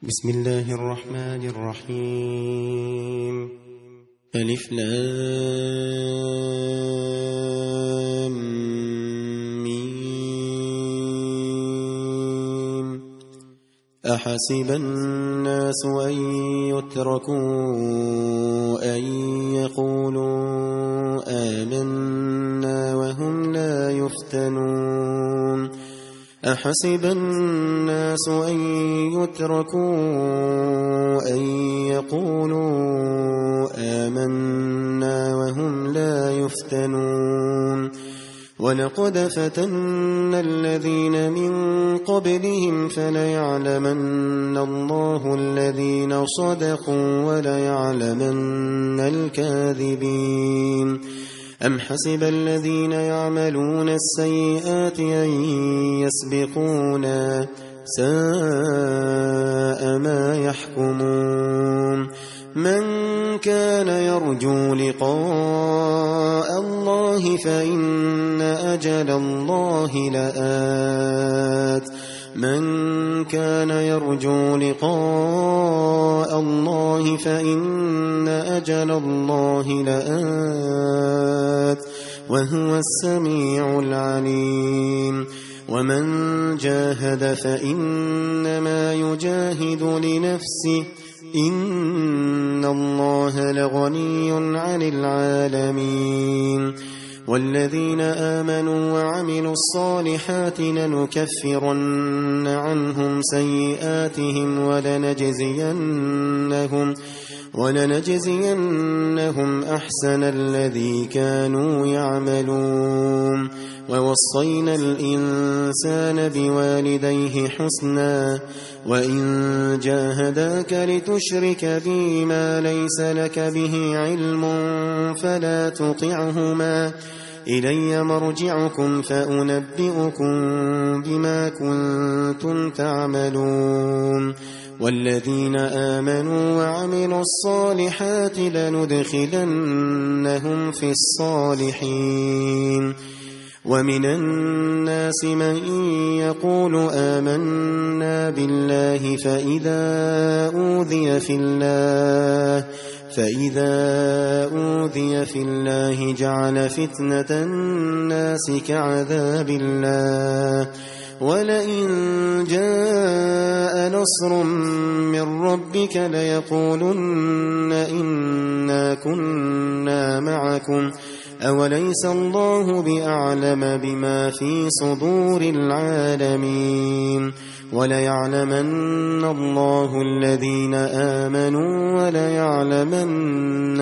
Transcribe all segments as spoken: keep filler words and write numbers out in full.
بسم الله الرحمن الرحيم. ألف لام ميم. أحسب الناس أن يتركوا أن يقولوا آمنا وهم لا يفتنون أحسب الناس أن يتركوا أن يقولوا آمنا وهم لا يفتنون ولقد فتنا الذين من قبلهم فليعلمن الله الذين صدقوا وليعلمن الكاذبين. أم حسب الذين يعملون السيئات أن يسبقونا ساء ما يحكمون. من كان يرجو لقاء الله فإن أجل الله لآت من كان يرجو لقاء الله فإن أجل الله لآت وهو السميع العليم. ومن جاهد فإنما يجاهد لنفسه إن الله لغني عن العالمين. والذين آمنوا وعملوا الصالحات لنكفرن عنهم سيئاتهم ولنجزينهم ولنجزينهم أحسن الذي كانوا يعملون. ووصينا الإنسان بوالديه حسنا وإن جاهداك لتشرك بي ما ليس لك به علم فلا تطعهما إلي مرجعكم فأنبئكم بما كنتم تعملون. والذين آمنوا وعملوا الصالحات لندخلنهم في الصالحين. ومن الناس من يقول آمنا بالله فإذا أوذي في الله فإذا أوذي في الله جعل فتنة الناس كعذاب الله ولئن جاء نصر من ربك ليقولن إنا كنا معكم أوليس الله بأعلم بما في صدور العالمين. وليعلمن الله الذين آمنوا وليعلمن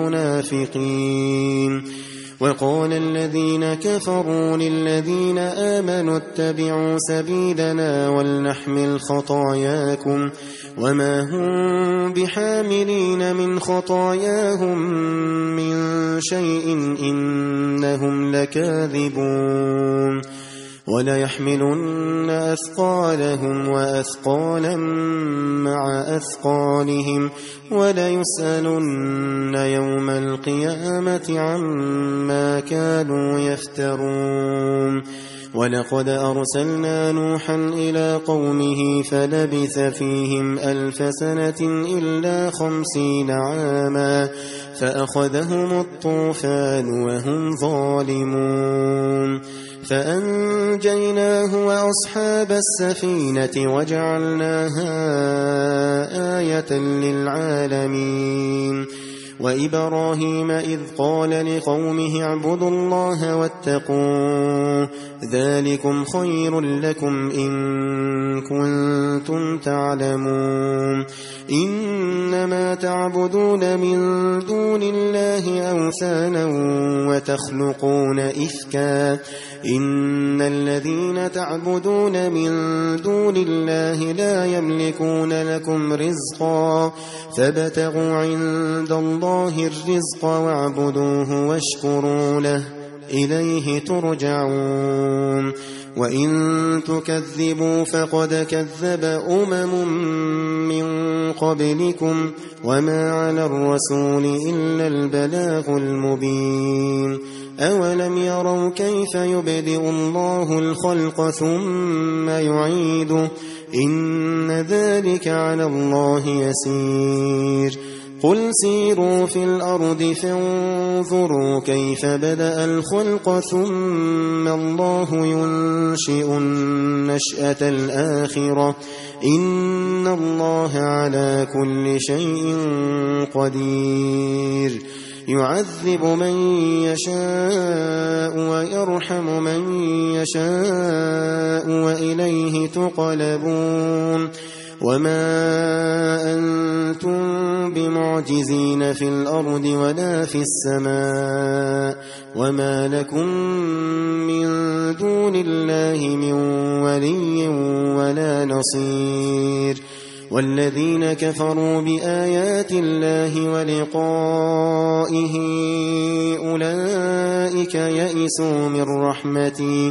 المنافقين. وقال الذين كفروا للذين آمنوا اتبعوا سبيلنا ولنحمل خطاياكم وما هم بحاملين من خطاياهم من شيء إنهم لكاذبون. وليحملن أثقالهم وأثقالا مع أثقالهم وليسألن يوم القيامة عما كانوا يفترون. ولقد أرسلنا نوحا إلى قومه فلبث فيهم ألف سنة إلا خمسين عاما فأخذهم الطوفان وهم ظالمون فأنجيناه وأصحاب السفينة وجعلناها آية للعالمين. وإبراهيم إذ قال لقومه اعبدوا الله واتقوه ذلكم خير لكم إن كنتم تعلمون. إنما تعبدون من دون الله أوثانا وتخلقون إفكا إن الذين تعبدون من دون الله لا يملكون لكم رزقا فابتغوا عند الله الرزق واعبدوه واشكروا له إليه ترجعون. وإن تكذبوا فقد كذب أمم من قبلكم وما على الرسول إلا البلاغ المبين. أولم يروا كيف يبدئ الله الخلق ثم يعيده إن ذلك على الله يسير قل سيروا في الأرض فانظروا كيف بدأ الخلق ثم الله ينشئ النشأة الآخرة إن الله على كل شيء قدير يعذب من يشاء ويرحم من يشاء وإليه تقلبون وما أنتم بمعجزين في الأرض ولا في السماء وما لكم من دون الله من ولي ولا نصير والذين كفروا بآيات الله ولقائه أولئك يئسوا من رحمتي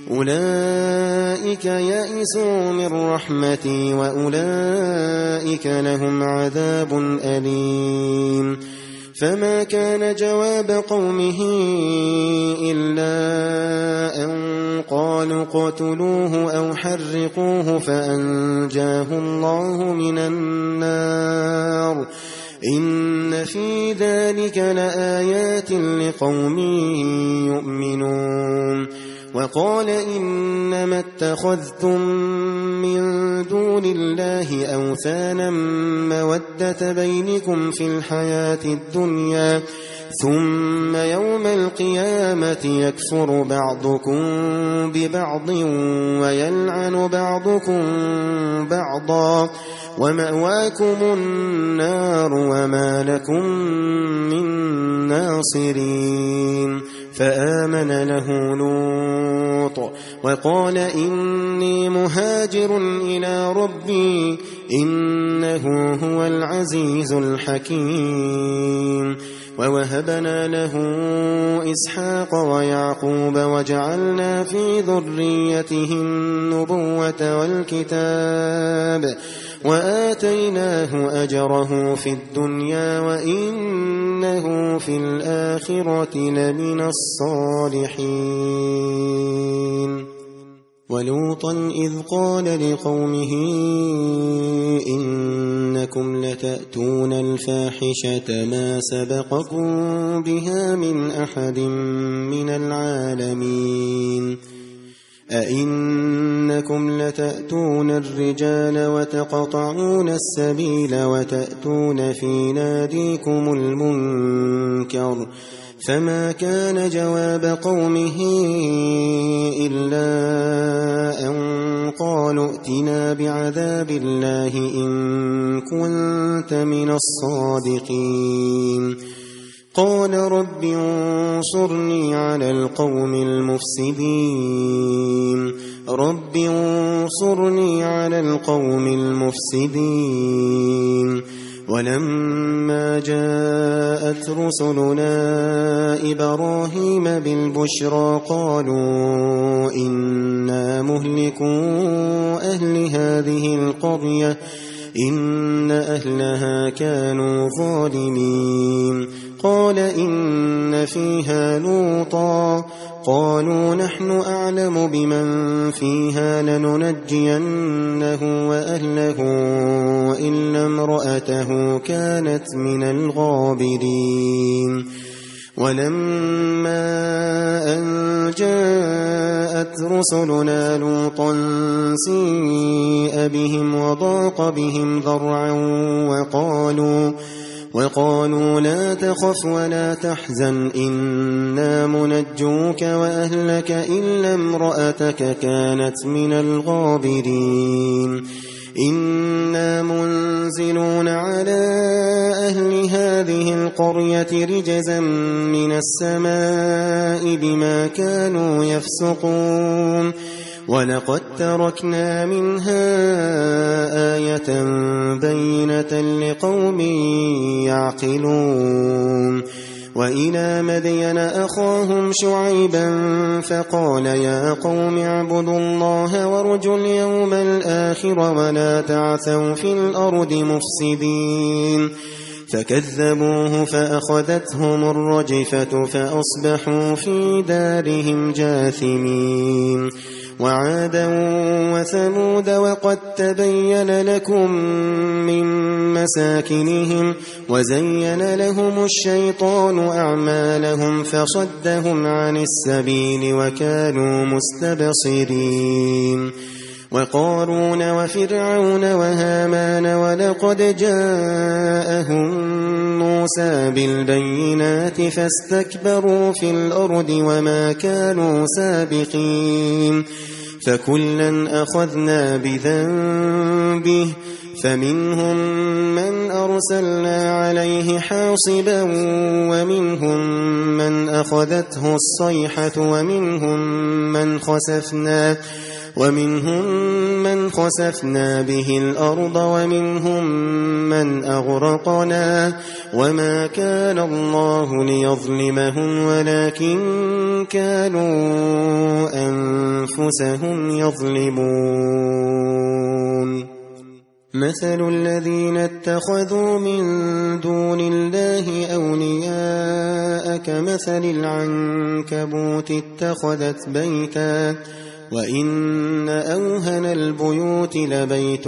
أولئك يئسوا من رحمتي وأولئك لهم عذاب أليم فما كان جواب قومه إلا أن قالوا اقتلوه أو حرقوه فأنجاه الله من النار إن في ذلك لآيات لقوم يؤمنون وقال إنما اتخذتم من دون الله أوثانا مودة بينكم في الحياة الدنيا ثم يوم القيامة يكفر بعضكم ببعض ويلعن بعضكم بعضا ومأواكم النار وما لكم من ناصرين فآمن له لوط وقال إني مهاجر إلى ربي إنه هو العزيز الحكيم ووهبنا له إسحاق ويعقوب وجعلنا في ذريته النبوة والكتاب وآتيناه أجره في الدنيا وإنه في الآخرة لمن الصالحين ولوطا إذ قال لقومه إنكم لتأتون الفاحشة ما سبقكم بها من أحد من العالمين أئنكم لتأتون الرجال وتقطعون السبيل وتأتون في ناديكم المنكر فما كان جواب قومه إلا أن قالوا ائتنا بعذاب الله إن كنت من الصادقين قال رب انصرني على القوم المفسدين رب انصرني على القوم المفسدين ولما جاءت رسلنا إبراهيم بالبشرى قالوا إنا مهلكو أهل هذه القرية إن أهلها كانوا ظالمين قال إن فيها لوطا قالوا نحن أعلم بمن فيها لننجينه وأهله إلا امرأته كانت من الغابرين ولما أن جاءت رسلنا لوطا سيء بهم وضاق بهم ذرعا وقالوا وقالوا لا تخف ولا تحزن إنا منجوك وأهلك إلا امرأتك كانت من الغابرين إنا منزلون على أهل هذه القرية رجزا من السماء بما كانوا يفسقون ولقد تركنا منها آية بينة لقوم يعقلون وإلى مدين أخاهم شعيبا فقال يا قوم اعبدوا الله وارجوا اليوم الآخر ولا تعثوا في الأرض مفسدين فكذبوه فأخذتهم الرجفة فأصبحوا في دارهم جاثمين وعادا وثمود وقد تبين لكم من مساكنهم وزين لهم الشيطان أعمالهم فصدهم عن السبيل وكانوا مستبصرين وقارون وفرعون وهامان ولقد جاءهم موسى بالبينات فاستكبروا في الأرض وما كانوا سابقين فكلا أخذنا بذنبه فمنهم من أرسلنا عليه حاصبا ومنهم من أخذته الصيحة ومنهم من خسفنا ومنهم من خسفنا به الأرض ومنهم من أغرقنا وما كان الله ليظلمهم ولكن كانوا أنفسهم يظلمون مثل الذين اتخذوا من دون الله أولياء كمثل العنكبوت اتخذت بيتا وإن أوهن البيوت لبيت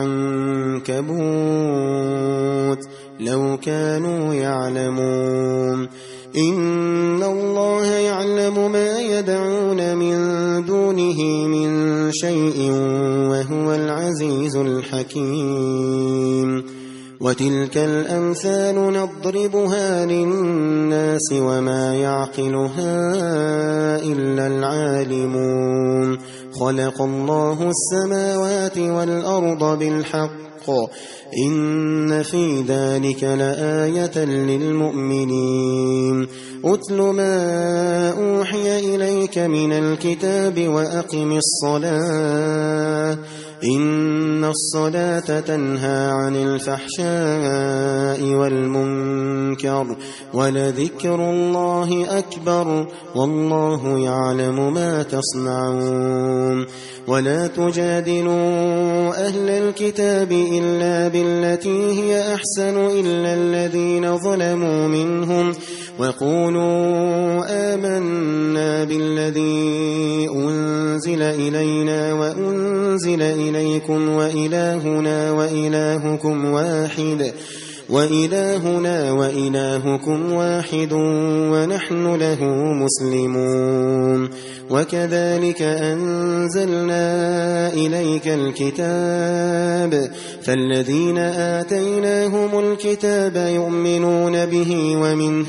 العنكبوت لو كانوا يعلمون إن الله يعلم ما يدعون من دونه من شيء وهو العزيز الحكيم وتلك الأمثال نضربها للناس وما يعقلها إلا العالمون خلق الله السماوات والأرض بالحق إن في ذلك لآية للمؤمنين أتل ما أوحي إليك من الكتاب وأقم الصلاة إن الصلاة تنهى عن الفحشاء والمنكر ولذكر الله أكبر والله يعلم ما تصنعون ولا تجادلوا أهل الكتاب إلا بالتي هي أحسن إلا الذين ظلموا منهم وقولوا آمنا بالذي أنزل إلينا وأنزل إليكم وإلهنا وإلهكم واحد وإلهنا وإلهكم واحد ونحن له مسلمون وكذلك أنزلنا إليك الكتاب فالذين آتيناهم الكتاب يؤمنون به ومن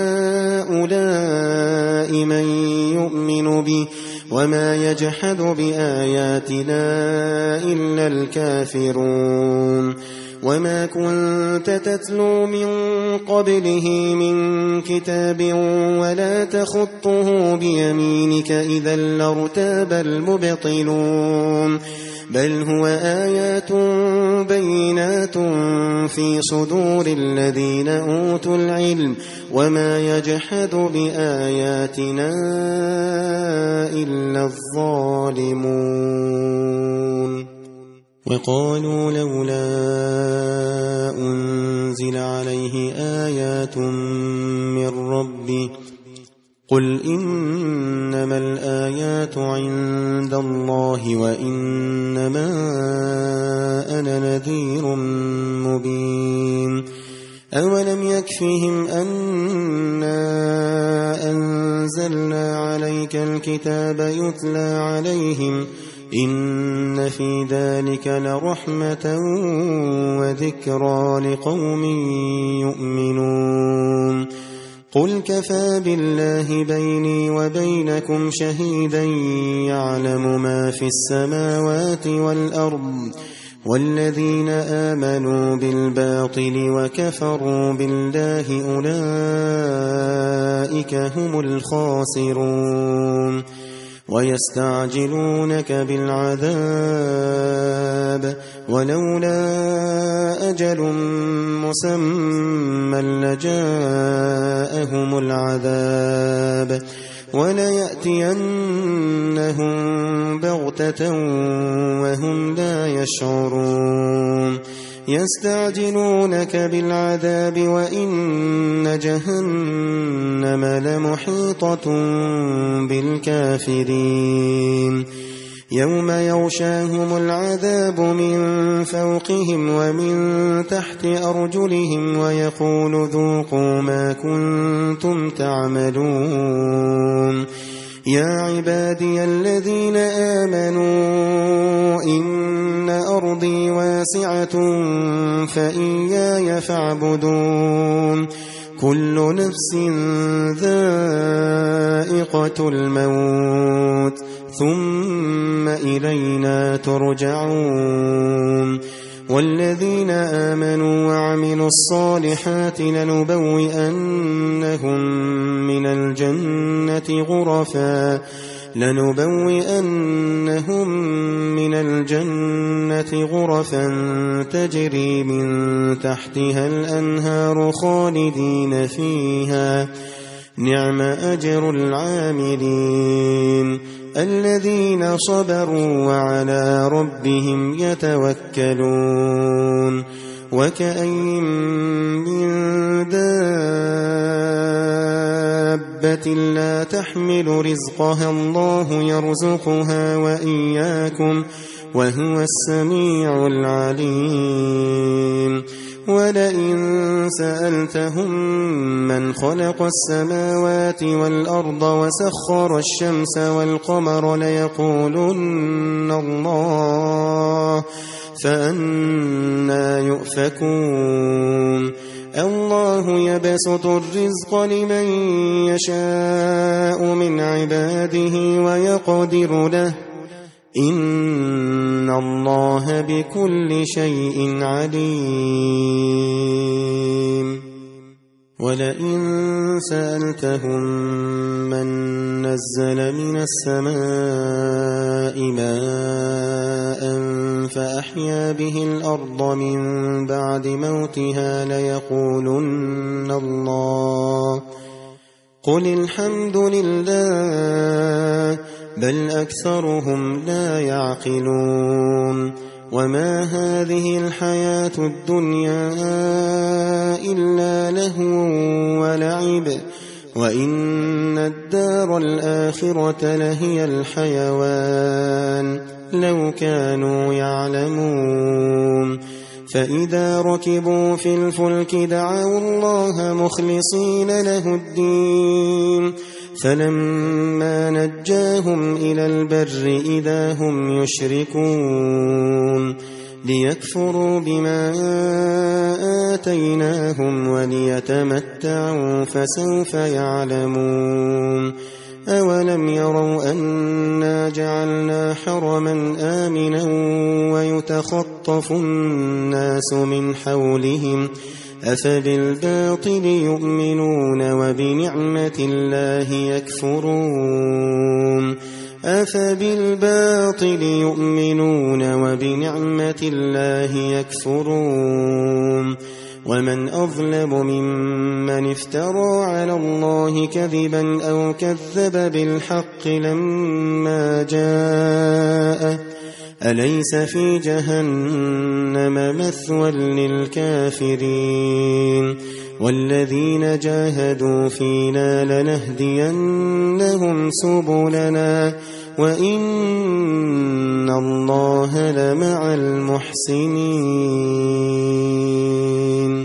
هؤلاء من يؤمن به وما يجحد بآياتنا إلا الكافرون وما كنت تتلو من قبله من كتاب ولا تخطه بيمينك إذا لارتاب المبطلون بل هو آيات بينات في صدور الذين أوتوا العلم وما يجحد بآياتنا إلا الظالمون وقالوا لولا أنزل عليه آيات من ربه قل إنما الآيات عند الله وإنما أنا نذير مبين أولم يكفهم أنا أنزلنا عليك الكتاب يتلى عليهم إن في ذلك لرحمة وذكرى لقوم يؤمنون قل كفى بالله بيني وبينكم شهيدا يعلم ما في السماوات والأرض والذين آمنوا بالباطل وكفروا بالله أولئك هم الخاسرون ويستعجلونك بالعذاب ولولا أجل مسمى لجاءهم العذاب وليأتينهم بغتة وهم لا يشعرون يستعجلونك بالعذاب وإن جهنم لمحيطة بالكافرين يوم يغشاهم العذاب من فوقهم ومن تحت أرجلهم ويقول ذوقوا ما كنتم تعملون يا عبادي الذين آمنوا إن أرضي واسعة فإياي فاعبدون كل نفس ذائقة الموت ثم إلينا ترجعون والذين آمنوا وعملوا الصالحات لنبوئنهم من الجنة غرفا لنبوئنهم من الجنة غرفا تجري من تحتها الأنهار خالدين فيها نعم أجر العاملين الذين صبروا وعلى ربهم يتوكلون وكأين من دابة لا تحمل رزقها الله يرزقها وإياكم وهو السميع العليم ولئن سألتهم من خلق السماوات والأرض وسخر الشمس والقمر ليقولن الله فأنى يؤفكون الله يبسط الرزق لمن يشاء من عباده ويقدر له إن الله بكل شيء عليم ولئن سألتهم من نزل من السماء ماء فأحيا به الأرض من بعد موتها ليقولن الله قل الحمد لله بل أكثرهم لا يعقلون وما هذه الحياة الدنيا إلا لهو ولعب وإن الدار الآخرة لهي الحيوان لو كانوا يعلمون فإذا ركبوا في الفلك دعوا الله مخلصين له الدين فلما نجاهم إلى البر إذا هم يشركون ليكفروا بما آتيناهم وليتمتعوا فسوف يعلمون أولم يروا أنا جعلنا حرما آمنا ويتخطف الناس من حولهم أفبالباطل يؤمنون وبنعمة الله يكفرون أفبالباطل يؤمنون وبنعمة الله يكفرون ومن أظلم ممن افترى على الله كذبا أو كذب بالحق لما جاءه أليس في جهنم مثوى للكافرين والذين جاهدوا فينا لنهدينهم سبلنا وإن الله لمع المحسنين